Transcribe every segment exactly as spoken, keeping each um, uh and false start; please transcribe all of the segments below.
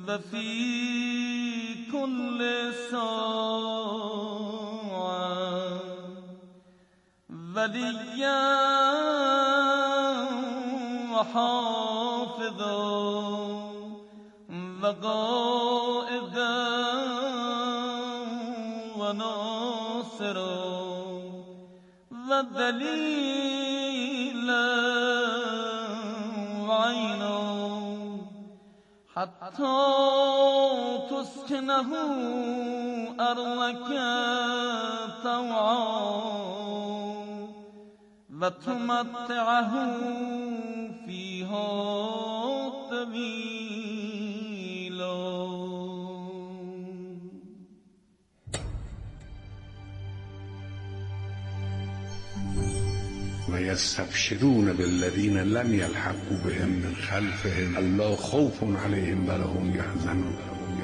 و فی کل ساعة ولیا و حافظا و قائدا و ناصرا و دلیلا و عینا حتی تسکنه ارضک طوعا و تمتعه فیها طویلا. و یستبشرون بالذین لم یلحقوا بهم من خلفهم الا خوف علیهم ولا هم یحزنون.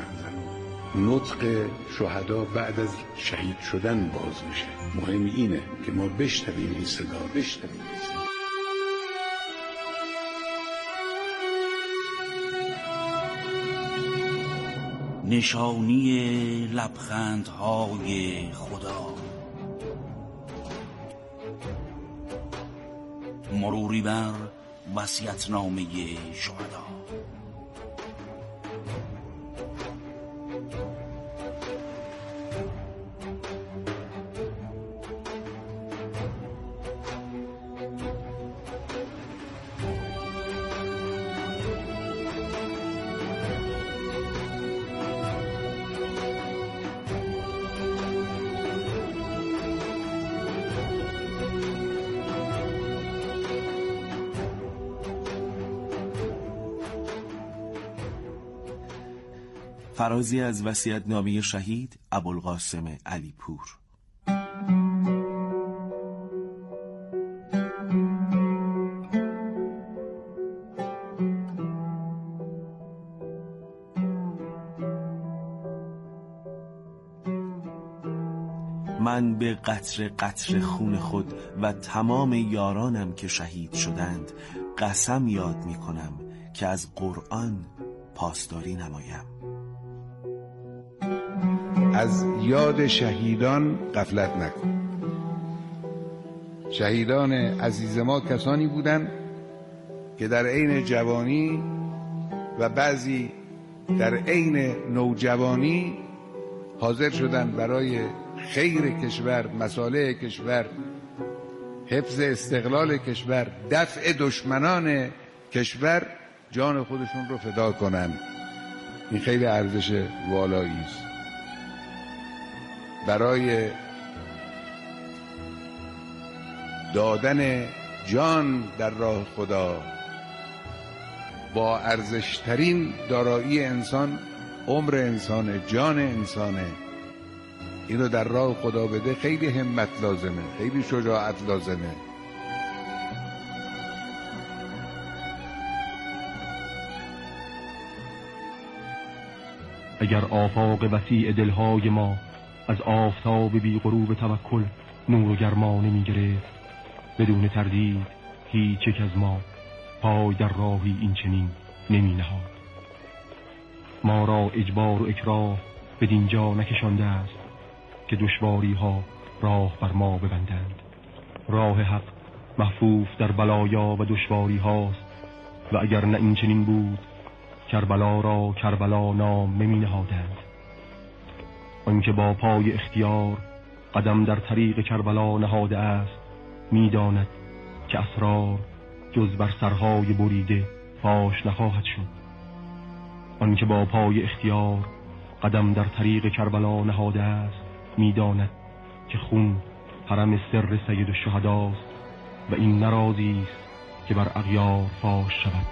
نطق شهدا بعد از شهید شدن باز میشه. مهم اینه که ما بشنویم این صدا، بشنویم این صدا. نشانی لبخندهای خدا، مروری بر وصیت‌نامه شهدا. فرازی از وصیت‌نامه شهید ابوالقاسم علیپور. من به قطره قطره خون خود و تمام یارانم که شهید شدند قسم یاد می کنم که از قرآن پاسداری نمایم. از یاد شهیدان غفلت نکن. شهیدان عزیز ما کسانی بودند که در عین جوانی و بعضی در عین نوجوانی حاضر شدند برای خیر کشور، مصالح کشور، حفظ استقلال کشور، دفع دشمنان کشور جان خودشون رو فدا کنند. این خیلی ارزش والایی است. برای دادن جان در راه خدا با ارزشترین دارایی انسان عمر انسانه، جان انسانه. اینو در راه خدا بده خیلی همت لازمه، خیلی شجاعت لازمه. اگر آفاق وسیع دلهای ما از آفتاب بی غروب توکل نور و گرما نمی گرفت، بدون تردید هیچ یک از ما پای در راهی این چنین نمی نهاد. ما را اجبار و اکراه به دینجا نکشانده است که دشواری ها راه بر ما ببندند. راه حق محفوف در بلایا و دشواری هاست و اگر نه این چنین بود کربلا را کربلا نام نمی نهادند. آنکه با پای اختیار قدم در طریق کربلا نهاده است می داند که اسرار جز بر سرهای بریده فاش نخواهد شد. آنکه با پای اختیار قدم در طریق کربلا نهاده است می داند که خون حرم سر سید الشهداست و این نرازی است که بر اغیار فاش شود.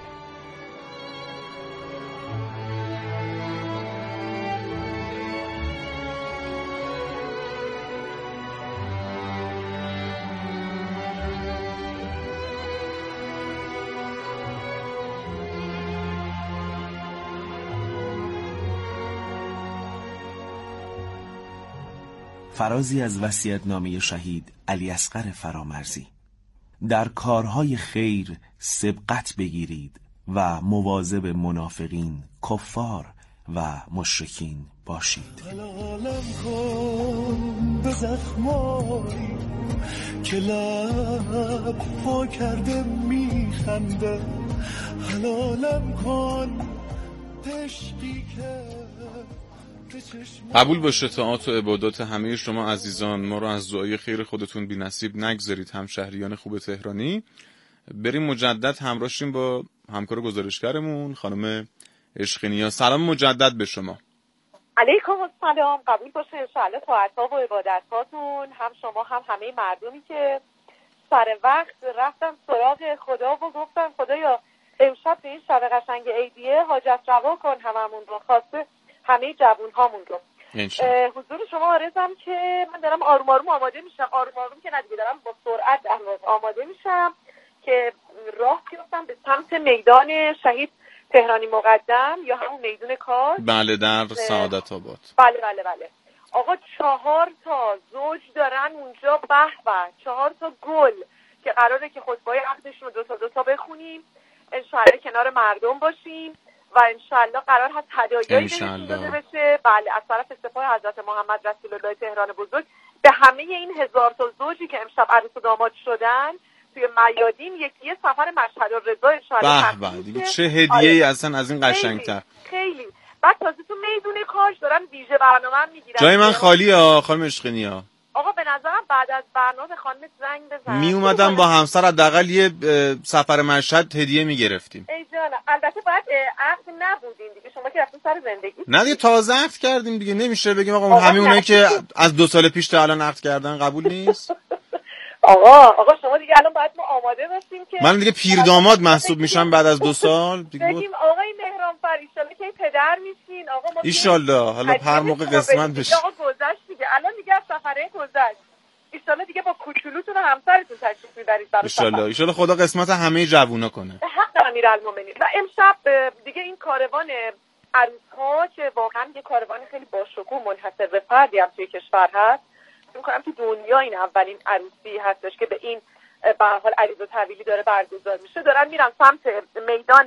فرازی از وصیت‌نامه شهید علیاصغر فرامرزی. در کارهای خیر سبقت بگیرید و مواظب منافقین، کفار و مشرکین باشید. حلالم کن به زخمایی که لب وا کرده میخنده، حلالم کن عشقی که قبول باشه طاعات و عبادات همه شما عزیزان. ما رو از دعای خیر خودتون بی نصیب نگذارید. همشهریان خوب تهرانی، بریم مجدد همراه شیم با همکار گزارشگرمون خانم عشقینیا. سلام مجدد به شما. علیکم السلام. قبول باشه انشاءالله طاعت‌ها و عبادت‌هاتون، هم شما هم همه مردمی که سر وقت رفتن سراغ خدا و گفتن خدایا امشب به این شب قشنگ عیدیه حاجت روا کن هممون رو، خواسته همه جوون‌هامون رو. حضور شما عرضم که من دارم آروم آروم آماده میشم، آروم آروم که ندیگه دارم با سرعت در آماده میشم که راه بیفتم به سمت میدان شهید تهرانی مقدم یا همون میدون کار. بله در سعادت آباد. بله بله بله. آقا چهار تا زوج دارن اونجا، به به، چهار تا گل که قراره که خطبه عقدشون رو دو تا دو تا بخونیم، انشالله کنار مردم باشیم و انشالله قرار هست هدایایی بهشون داده بشه. بله از طرف سپاه حضرت محمد رسول الله تهران بزرگ به همه این هزار تا زوجی که امشب عروس و داماد شدن توی میادین یکی یه سفر مشهد الرضا انشالله. به به دیگه چه هدیه‌ای اصلا از این قشنگتر. خیلی بعد تازه تو میدون کاش دارن ویژه برنامه میگیرن. جای من خالیه ها خانم عشقینیا. آقا به نظرم بعد از برنامه خانم زنگ بزن. می اومدم با همسر حداقل یه سفر مشهد هدیه میگرفتیم. ای جان البته باید عقد نبودین دیگه، شما که رفتین سر زندگی. نه دیگه تازه عقد کردیم دیگه، نمیشه بگیم آقا همه اونایی که از دو سال پیش تا الان عقد کردن قبول نیست. آقا آقا شما دیگه الان باید ما آماده باشیم که من دیگه پیر داماد محسوب میشم بعد از دو سال دیگه. بگیم آقای مهرانفر ایشالله که پدر میشین. آقا ما ایشالله حالا هر موقع قسمت بشه. آقا گذشت دیگه، الان دیگه از سفره گذشت. ایشالله دیگه با کوچولوتون و همسرتون تشریف میبرید برای ایشالله. ایشالله خدا قسمت همه جوونا کنه. به حق امیرالمومنین. و امشب دیگه این کاروان عروس‌ها که واقعا یه کاروان خیلی باشکوه منحصر به فردی هم توی کشور هست، فکر کنم تو دنیا این اولین عروسی هستش که به این به هر حال عریض و طویلی داره برگزار میشه. دارن میرن سمت میدان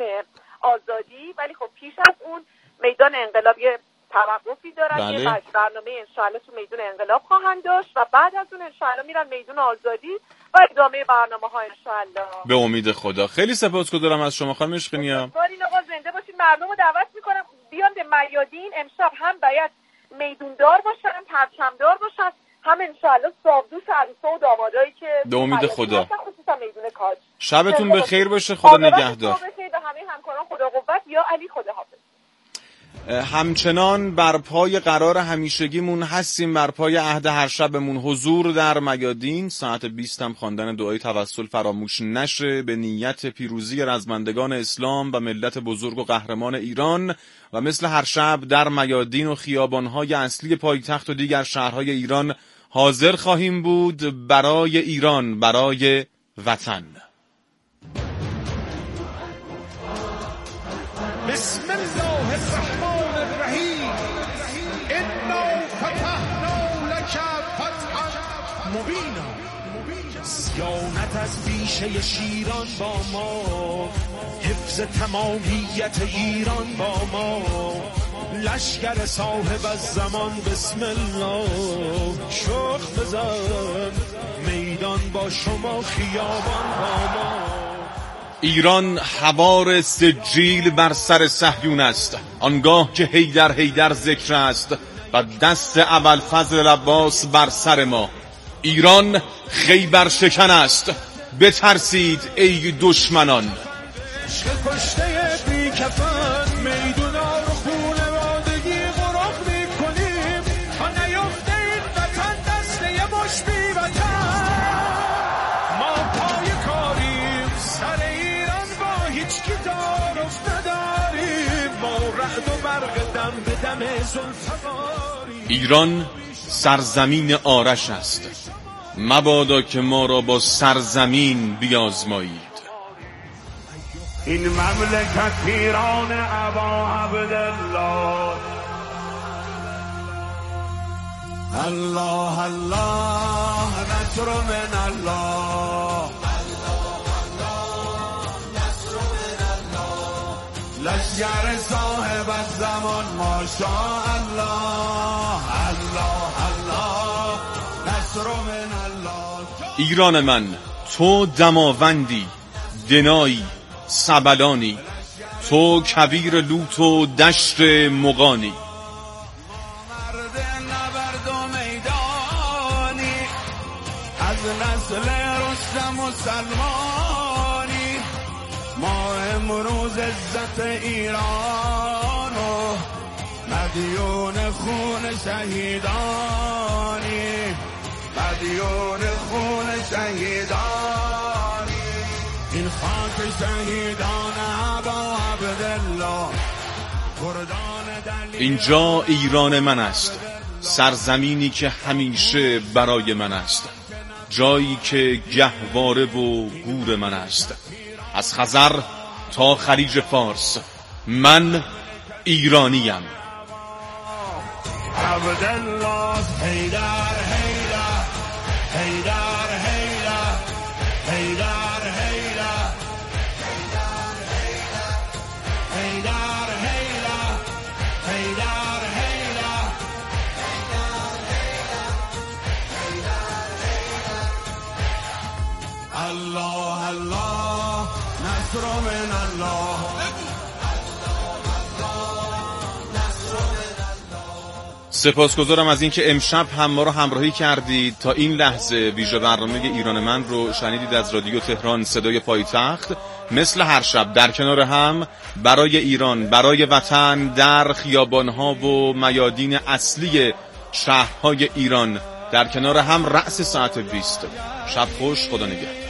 آزادی، ولی خب پیش از اون میدان انقلاب یه توقفی دارن. بله. یه برنامه انشالله تو میدان انقلاب خواهند داشت و بعد از اون انشالله میرن میدان آزادی و ادامه برنامه ها انشالله. به امید خدا. خیلی سپاسگزارم از شما خانم عشقینیا. بارین آقا زنده باشین. مردم رو دعوت میکنم بیان به میادین. امشب هم باید میدوندار باشن، پرچمدار باشن، هم انشالله صابدوش عروسا و دامادایی که به امید خدا. خصوصا میدون کاج. شبتون بخیر باشه. خدا نگهدار. به همه همکاران خدا قوت. یا علی خدا حافظ. همچنان بر پای قرار همیشگیمون هستیم، بر پای عهد هر شبمون. حضور در میادین ساعت بیست هم خواندن دعای توسل فراموش نشه به نیت پیروزی رزمندگان اسلام و ملت بزرگ و قهرمان ایران. و مثل هر شب در میادین و خیابان‌های اصلی پایتخت و دیگر شهرهای ایران حاضر خواهیم بود برای ایران، برای وطن. بسم الله الرحمن الرحیم. انا فتحنا لک فتحا مبینا. سیانت از بیشه شیران با ما، حفظ تمامیت ایران با ما. لشکر صاحب الزمان بسم الله، شخ بزن میدان با شما، خیابان با ما. ایران حوار سجیل بر سر صهیون است، آنگاه که حیدر حیدر ذکر است و دست ابوالفضل عباس بر سر ما. ایران خیبر شکن است، بترسید ای دشمنان. کشته بی کفن میدونا رو خونه وادگی غرق میکنیم تا نیفته این وطن دسته مش بی وطن. ما پای کاریم سر ایران با هیچ کی تعارف نداریم، ما رعد و برق دم به دم زلفقاریم. ایران سرزمین آرش است، مبادا که ما را با سرزمین بیازمایید. این مملکت ایران ابا عبدالله. الله الله نصر من الله، لشکر لشکر صاحب الزمان ماشاءالله الله الله نصر من الله. ایران من تو دماوندی دنایی سبلانی، تو کویر لوت و دشت مغانی. مرد نبرد و میدانی از نسل رستم و سلمانی، ما امروز عزت ایران و مدیون خون شهیدانی، مدیون خون شهیدانی. این خاک شهیدان ابا عبدالله گردان دلیل. اینجا ایران من است، سرزمینی که همیشه برای من است، جایی که گهواره و گور من است. از خزر تا خلیج فارس من ایرانیم. عبدالله حیدر حیدر حیدر حیدر حیدر حیدر حیدر حیدر حیدر حیدر. الله الله نصر من الله. سپاسگزارم از اینکه امشب هم ما رو همراهی کردید. تا این لحظه ویژه برنامه ایران من رو شنیدید از رادیو تهران صدای پایتخت. مثل هر شب در کنار هم برای ایران، برای وطن، در خیابانها و میادین اصلی شهرهای ایران در کنار هم رأس ساعت بیست. شب خوش، خدا نگهدار.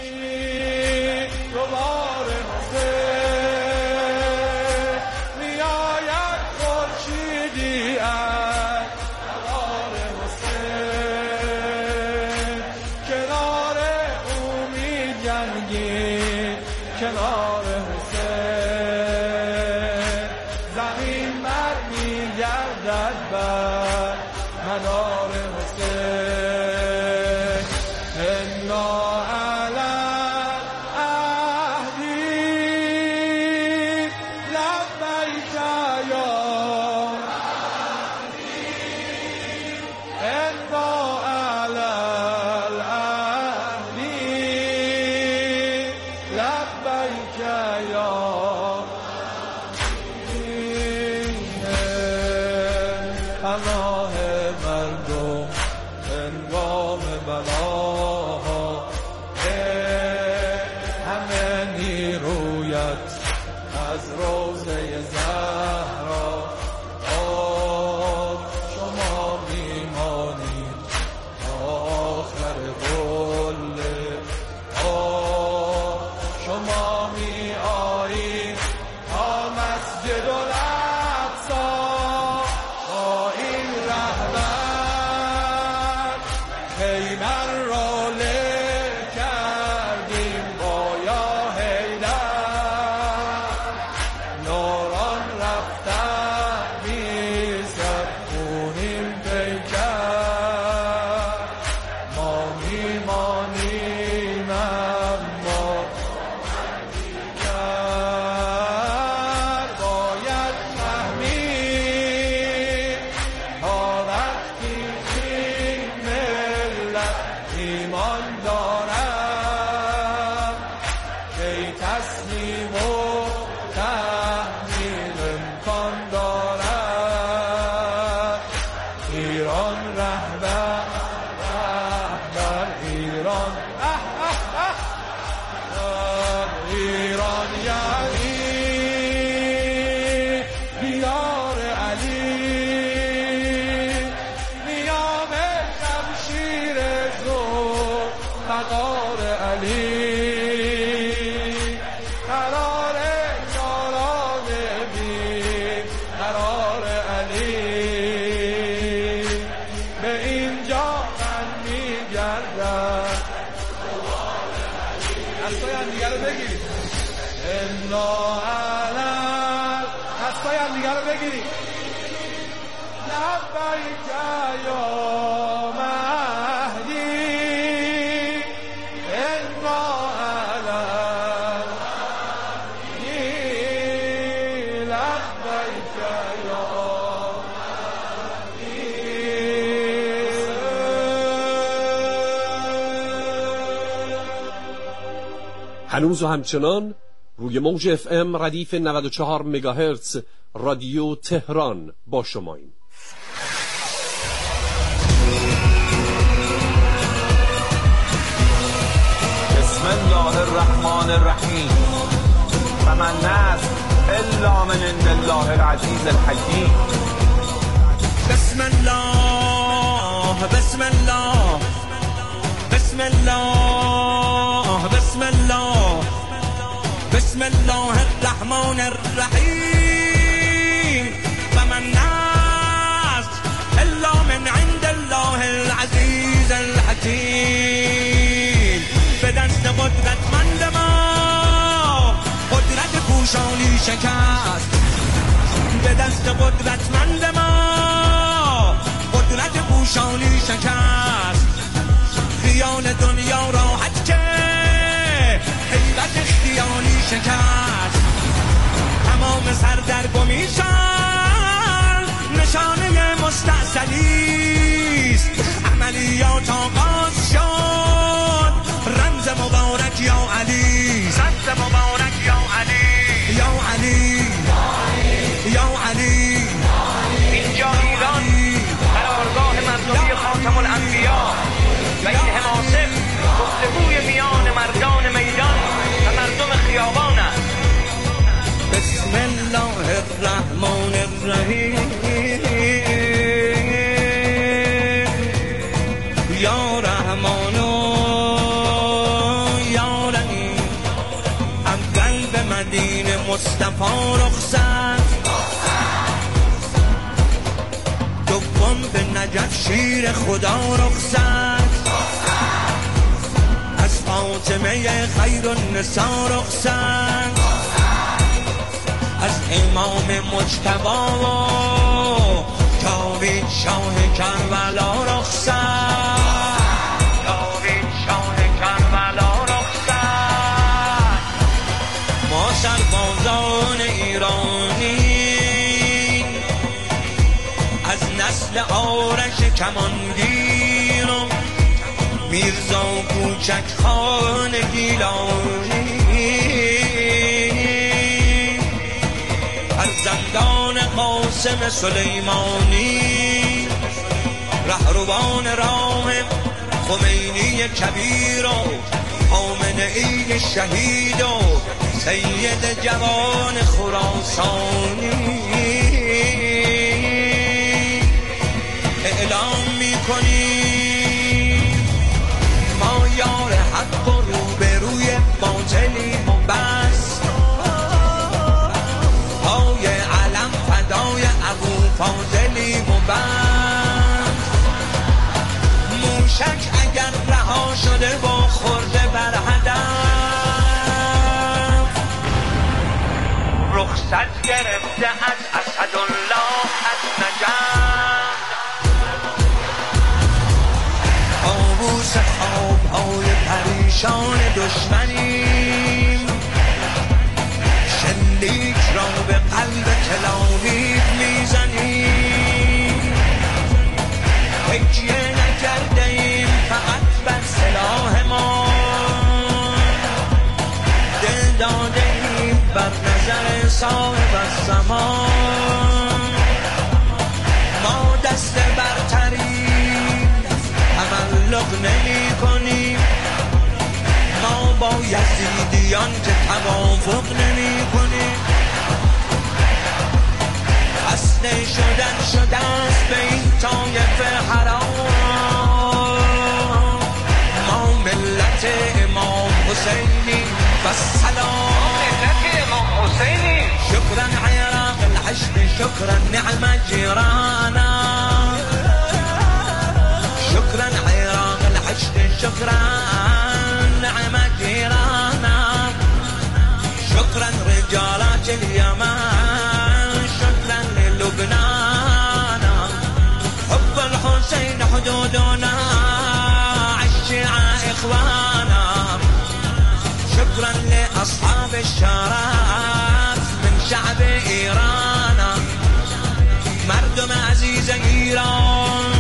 کنار حسین زمین بر میگردد بر منار حسین. انا علی عهدی لبیک یا عهدی. انا علی پناه مردم هنگام بلاها، همه نیرویت از روضه زهرا. شما میمانید آخر قله، شما می آیید تا مسجد الاقصی. حیدر را له کردیم با یا حیدر، ناران رفتن میزد خونین پیکر. ما میمانیم اما دیگر باید فهمید تا وقتی ایمان دارم که تسلیم و تحمیل امکان دارم. ایران رهبر رهبر ایران اه اه اه ایران یعنی دیار علی، نیام شمشیر مقار علی. قرار یاران بی قرار علی، به اینجا من میگردم. دستای هم دیگر رو بگیرید. انا علم دستای هم دیگر رو بگیرید. لبیک یا مهدی، هنوز و همچنان روی موج اف ام ردیف نود و چهار مگاهرتز رادیو تهران با شماییم. بسم الله الرحمن الرحیم و من نصر الا من عند الله العزیز الحکیم. بسم الله بسم الله بسم الله بسم الله بسم الله الرحمن الرحیم و من نصر الا من عند الله العزیز الحکیم. به دست قدرتمند ما قدرت پوشانی شکست، به دست قدرتمند ما قدرت پوشانی شکست. خیال دنیا راحت که حیرت خیالی شکست. تمام سردرگمیشان نشانه مستعصلیست. عملیات آغاز شد، رمز مبارک یا علی، رمز مبارک یا علی، یا علی یا علی. اینجا ایران قرارگاه مردمی خاتم الانبیا و این حماسه گفتگوی میان مردان میدان و مردم خیابان است. بسم الله الرحمن الرحیم یا رحمان یا رحیم. اول به مدینه مصطفی رخصت، دوم به نجف شیر خدا رخصت، از فاطمه خیر النساء رخصت، از امام مجتبی جاوید شاه کربلا رخصت، جاوید شاه کربلا رخصت. ما سربازان ایرانی از نسل آرش کمانگیر و میرزا کوچک خان گیلانی، فرزندان قاسم سلیمانی، رهروان راه خمینی کبیر و خامنه‌ای شهید و سید جوان خراسانی. اعلام می‌کنیم ما یار حق و روبروی باطلیم و بس. پای علم فدای ابو فاضلیم و بس. موشک اگر رها شده با خورده بر هدف، رخصت گرفته از اسدالله از نجف. آبوس خواب‌های پریشان دشمنیم، شلیک را به قلب تلاویف میزنیم. تکیه نکرده ایم فقط بر سلاح ما، دل داده ایم بر نظر صاحب الزمان. ما دست برتریم، تملق نمی کنیم. ما با یزیدیان که توافق نمی کنیم. اصل شدن شده است به این طایف حرام. ما ملت امام حسینی و سلام، ملت امام حسینی. شکرا عراق العشق، شکرا نعم جیرانا، شكرا عراق العشق، شكرا نعم جيرانا، شكرا رجالات اليمن، شكرا للبنان. حب الحسين حدودنا، عالشيعة إخوانا. شكرا لأصحاب الشرف من شعب إيران، مردم عزيز إيران.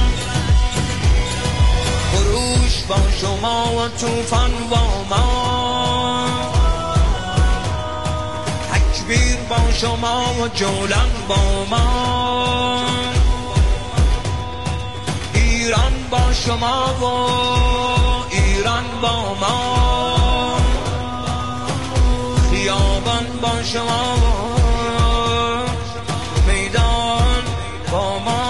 خروش با شما و توفان با ما، شما و جولان با ما، ایران با شما و ایران با ما، خیابان با شما و میدان با ما.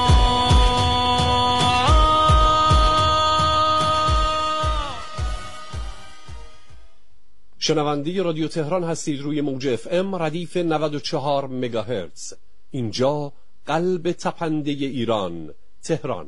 شنونده رادیو تهران هستید روی موج اف ام ردیف نود و چهار مگاهرتز. اینجا قلب تپنده ایران، تهران.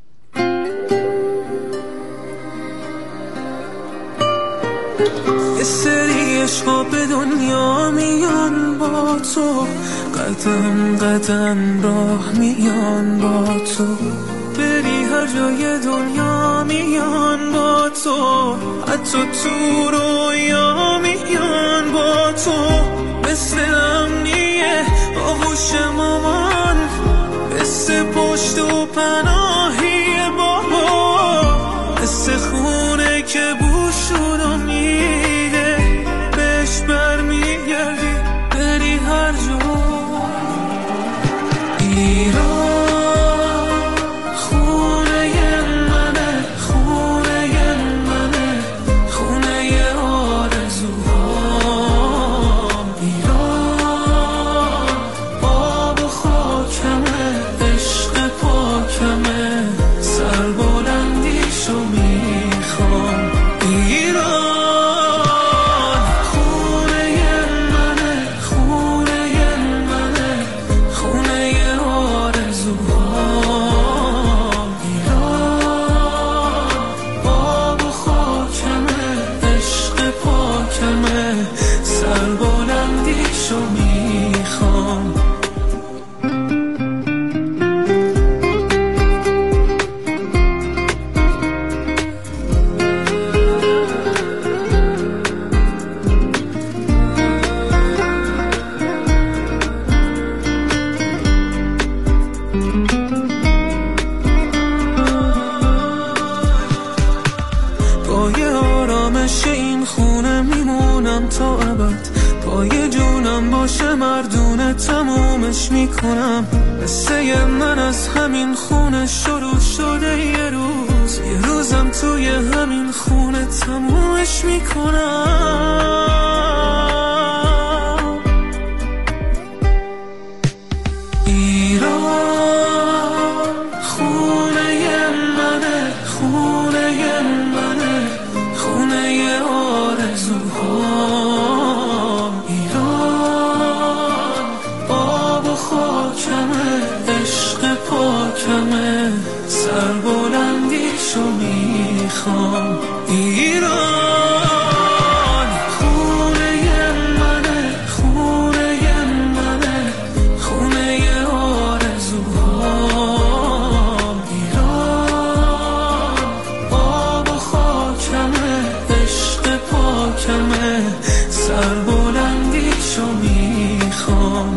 یه سری عشقا به دنیا میان با تو، قدم قدم راه میان با تو، بری هر جای دنیا میان با تو، حتی تو رویا میان با تو، مثل امنیه آغوش مامان، مثل پشت و پناهی بابا، مثل خونه که بوش شد و میده بهش برمیگردی بری هر جا. ایران خونه منه، خونه منه، خونه آرزوهام. ایران آب و خاکمه، عشق پاکمه، سربلندیشو میخوام. ایران خونه منه، خونه منه، خونه آرزوهام. ایران آب و خاکمه، عشق پاکمه، سربلندیشو میخوام. پای آرامش این خونه میمونم تا ابد، پای جونم باشه مردونه تمومش میکنم. قصه من از همین خونه شروع شده، یه روز یه روزم توی همین خونه تمومش میکنم. ایران خونه منه، خونه منه، خونه آرزوهام. ایران آب و خاکمه، عشق پاکمه، سربلندیشو میخوام. ایران خونه منه، خونه منه، خونه آرزوهام. ایران آب و خاکمه، عشق پاکمه، سربلندیشو میخوام.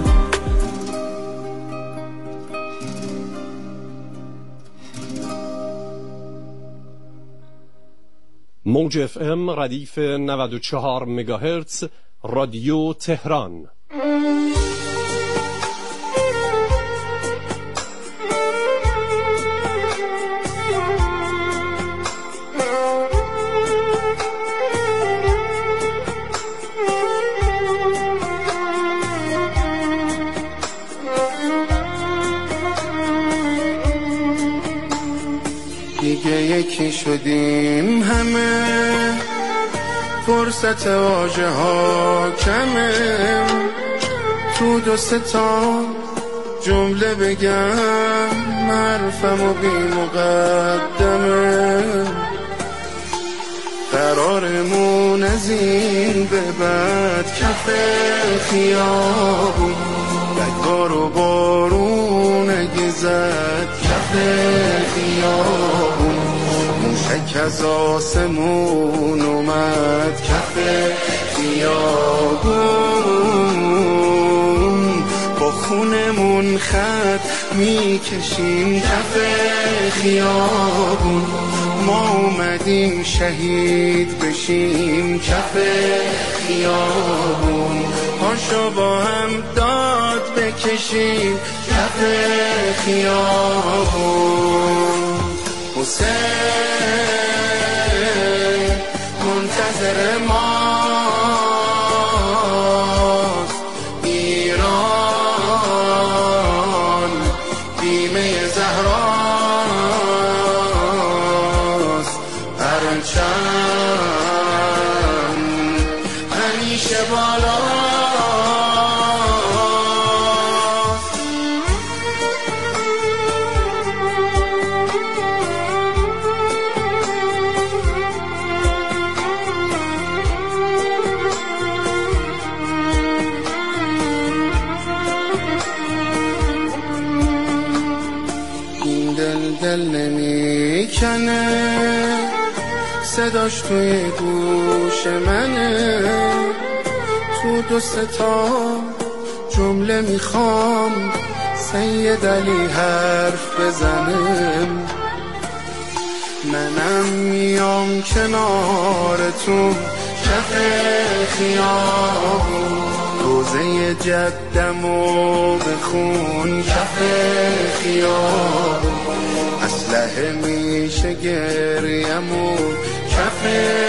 موج اف ام ردیف نود و چهار مگاهرتز، رادیو تهران. دیگه یکی شدیم همه، فرصت واژه ها کمه، تو دو سه تا جمله بگم حرفم و بی مقدمه. قرارمون از این به بعد کف خیابون، بگار و بارون اگه زد کف خیابون، موشک از آسمون اومد کف خیابون، با خونمون خط میکشیم کف خیابون، ما اومدیم شهید بشیم کف خیابون، پاشو با هم داد بکشیم کف خیابون. حسین منتظر ماست، ایران بیمه زهراست، پرچم همیشه بالا. دل نمیکنه صداش توی گوش منه، تو دو ستا جمله میخوام سید علی حرف بزنم، منم میام کنارتون کف خیابون، روزه جدمو بخون کف خیابون، اسلحه میشه گریمو کف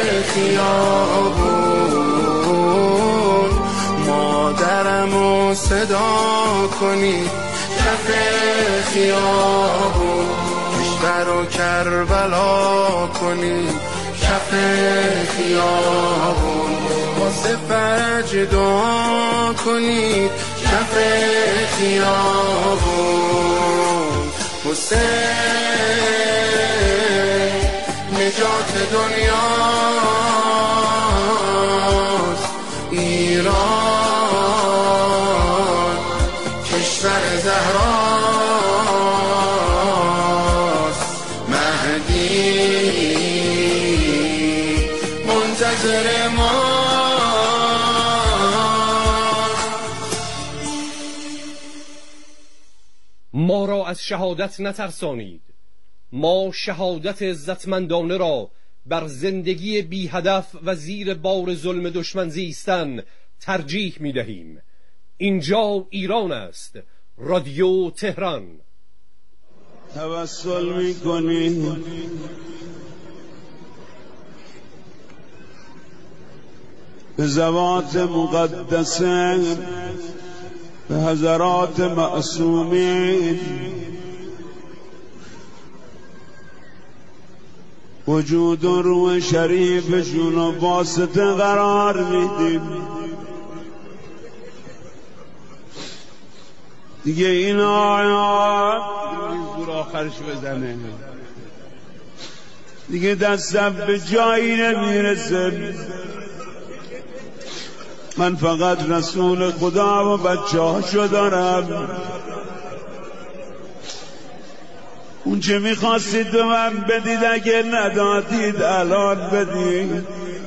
خیابون، مادرمو صدا کنید کف خیابون، کشور و کربلا کنید کف خیابون، واسه فرج دعا کنید کف خیابون. حسین نجات دنیاست، ایران کشور زهراست، مهدی منتظر ما. ما را از شهادت نترسانید، ما شهادت عزتمندانه را بر زندگی بی هدف و زیر بار ظلم دشمن زیستن ترجیح می دهیم. اینجا ایران است، رادیو تهران. توسل می کنی به ذوات مقدسه، به حضرات معصومین، وجود و روح شریفشون رو واسطه قرار میدیم. دیگه این آیات زور آخرش بزنه، دیگه دستم به جایی نمیرسه. من فقط رسول خدا و بچه هاشو دارم. اون چه میخواستید به من بدید، اگه ندادید الان بدید.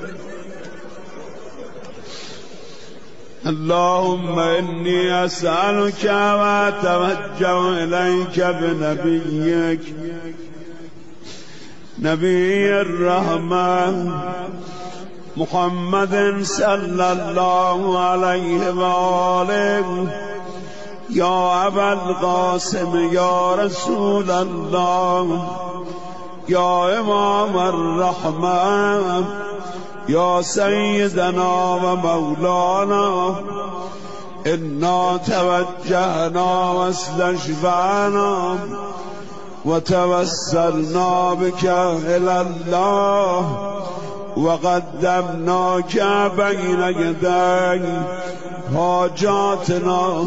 اللهم انی اسألک و اتوجه الیک بنبیک نبی الرحمه محمد صلی الله علیه و آله، یا ابا القاسم یا رسول الله، یا امام الرحمه، یا سیدنا و مولانا، انا توجهنا و استشفعنا و توسلنا بك الى الله و قدمناک بین یدی حاجاتنا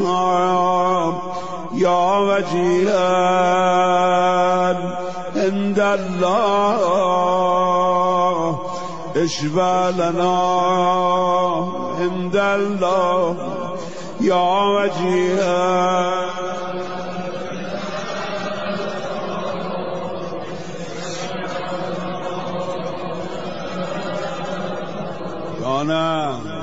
یا وجیها عند الله، اشفع لنا عند الله یا وجیها. جانم